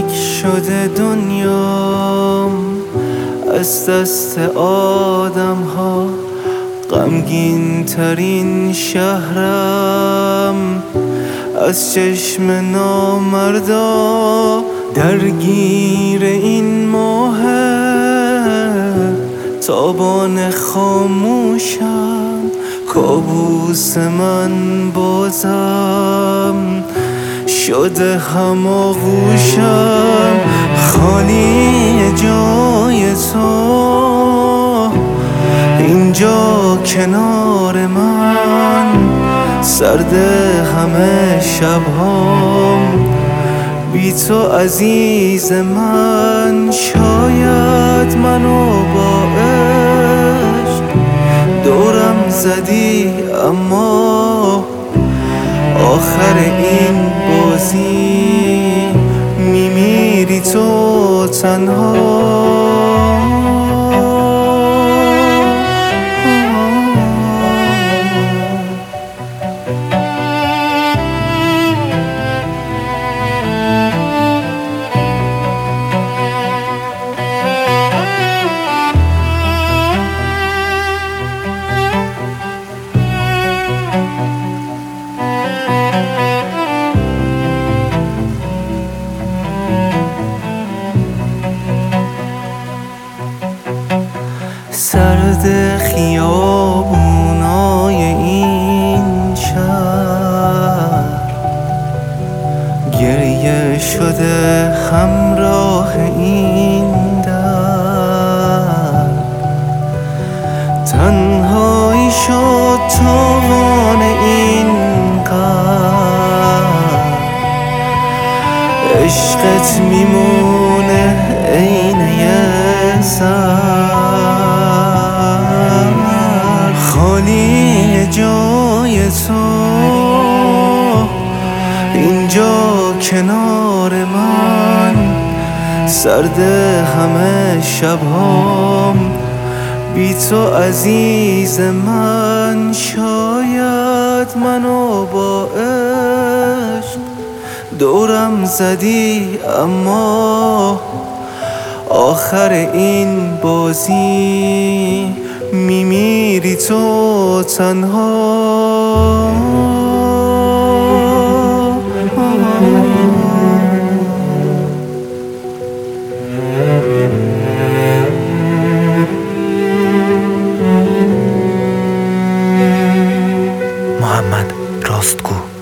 تاریک شده دنیام از دست آدم ها، غمگین ترین شهرم از چشم نامردا، درگیر این ماه تابان خاموشم. کابوس من بازم شده هماغوشم، خالی جای تو اینجا کنار من، سرد همه شبهام بی تو عزیز من. شاید منو با عشق دورم زدی، اما آخر این بازی میمیری تو تنها. سرد خیابونای این شهر گریه شده همراه این در، تنهایی شد تاوان این قلب، عشقت میمونه عین یه سر، خالی جای تو اینجا کنار من، سرد همه شبهام بی تو عزیز من. شاید منو با عشق دورم زدی، اما آخر این بازی میمیری تو تنها. محمد راستگو.